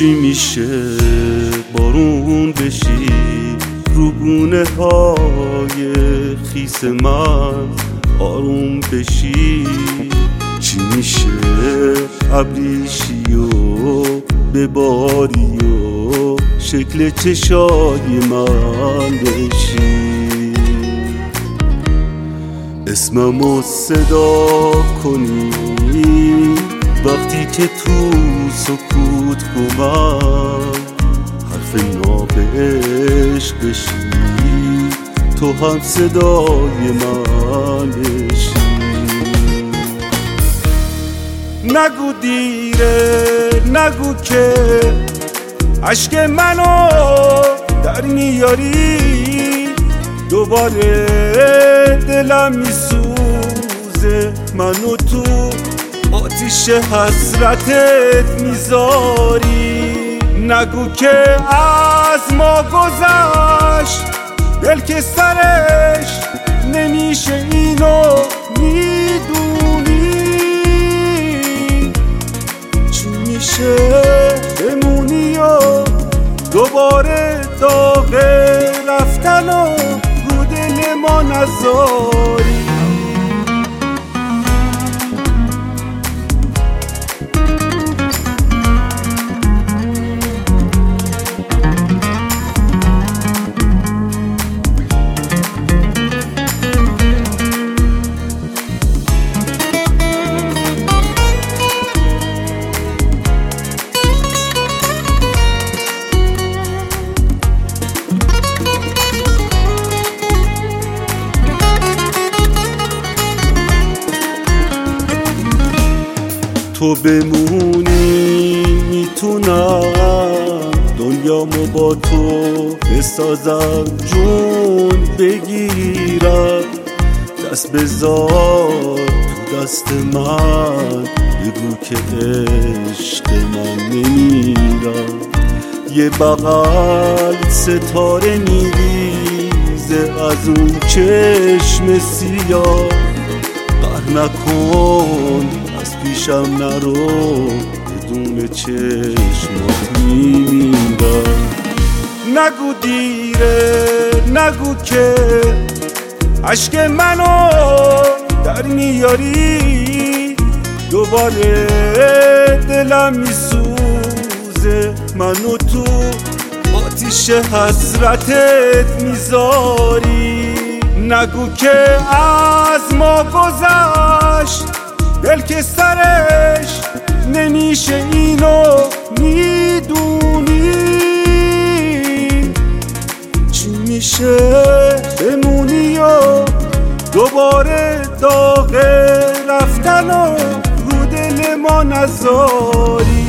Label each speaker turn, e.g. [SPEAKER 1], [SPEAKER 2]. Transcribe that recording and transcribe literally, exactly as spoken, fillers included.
[SPEAKER 1] چی میشه بارون بشی رو گونه های خیس من آروم بشی؟ چی میشه ابریشی و بباری و شکل چشای من بشی؟ اسممو صدا کنی وقتی که تو سکوت گمم، حرف ناب عشق بشی تو هم صدای من بشی. نگو دیره، نگو که عشق منو در میاری، دوباره دلم میسوزه منو تو آتیش حسرتت میذاری. نگو که از ما گذشت دل که سرش نمیشه اینو میدونی. چی میشه بمونی و دوباره داغ رفتن و رو دل ما نذاری. تو بمونی میتونم دنیامو با تو بسازم، جون بگیرم، دست بذار تو دست من، بگو که عشق من نمیرم. یه بغل ستاره میریزه از اون چشم سیاه، بر نکن از پیشم نرو بدون چشمات میمیرم. نگو دیره، نگو که عشق منو در میاری، دوباره دلم میسوزه منو تو آتیش حسرتت میذاری. نگو که از ما گذشت دل که سرش نمیشه اینو میدونی. چی میشه بمونی و دوباره داغ رفتن و رو دل ما نذاری.